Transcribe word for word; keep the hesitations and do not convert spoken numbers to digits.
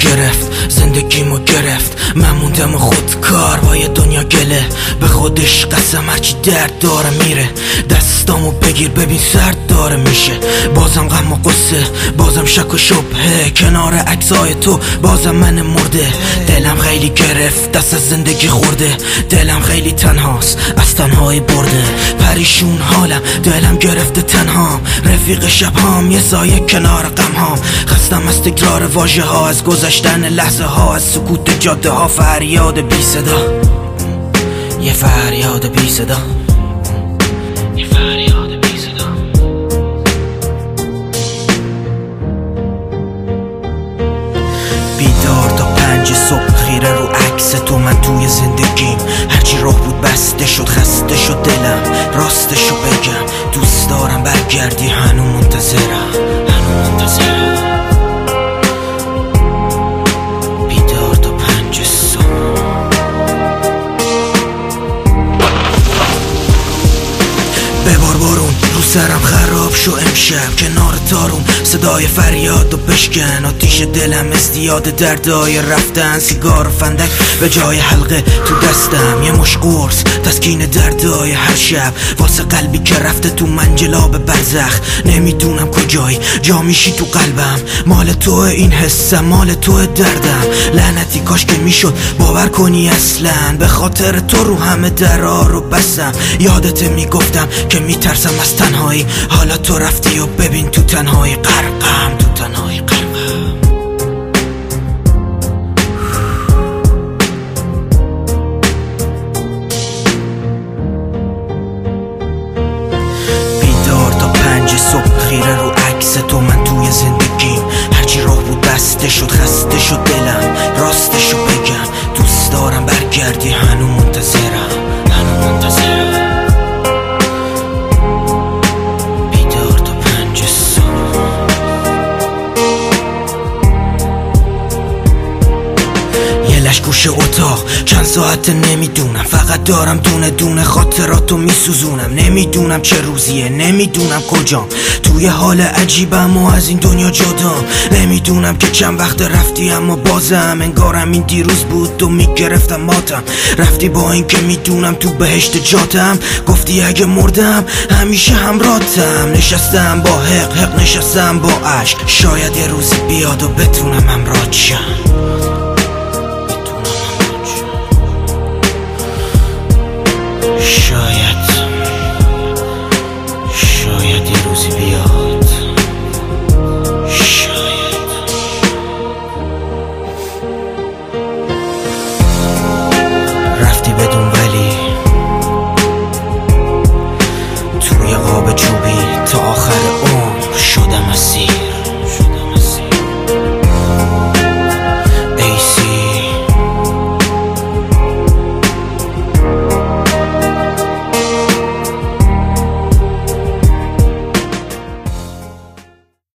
گرفت، زندگیمو گرفت. من موندم و خودکار با یه دنیا گله. به خودش قسم هرچی درد داره میره. دستامو بگیر ببین سرد داره میشه. بازم غم و قصه، بازم شک و شبهه. کنار عکسای تو بازم من مرده. دلم خیلی گرفت، دست از زندگی خورده. دلم خیلی تنهاست، از تنهایی برده. پریشون حالم، دلم گرفته تنهام. رفیق شبهام، یه سایه کنار غمهام. خستم از تکرار واژه ها، از گذشتن لحظه ها، از سکوت جاده ها. فریاد بی صدا، یه فریاد بی صدا، یه فریاد بی صدا. بیدار تا پنج صبح، خیره رو عکس تو. من توی زندگیم هرچی راه بود بسته شد. خسته شد دلم، راستشو بگم دوست دارم برگردی. هنو منتظرم، هنو منتظرم. بیدار تا پنج صبح. ببار بارون رو سرم خراب شو امشب. کنار تارون صدای فریاد و بشکن. آتیش دلم ازدیاد دردای رفتن. سیگار و فندک به جای حلقه تو دستم. یه مش قرص تسکین دردای هر شب. واسه قلبی که رفته تو منجلاب برزخ. نمیدونم کجایی جا میشی تو قلبم. مال تو این حسم، مال تو دردم. لعنتی کاش که میشد باور کنی اصلا. به خاطر تو رو همه درا رو بستم. یادت میگفتم که میترسم از تنهایی. حالا تو رفتی و ببین تو تنهایی غرقم، تو تنهایی غرقم. بیدار تا پنج صبح، خیره رو عکس تو. من توی زندگیم هرچی راه بود بسته شد. خسته شد دلم، راستشو بگم دوست دارم برگردی. هنو منتظرم، هنو منتظرم. گوشه اتاق چند ساعت نمیدونم. فقط دارم دونه دونه خاطراتو میسوزونم. نمیدونم چه روزیه، نمیدونم کجام. توی حال عجیبم و از این دنیا جدام. نمیدونم که چند وقت رفتی اما بازم انگارم این دیروز بود و میگرفتم ماتم. رفتی با این که میدونم تو بهشت جاتم. گفتی اگه مردم همیشه همراهتم. نشستم با حق حق، نشستم با عشق. شاید یه روزی بیاد و بتونم همراهت شم.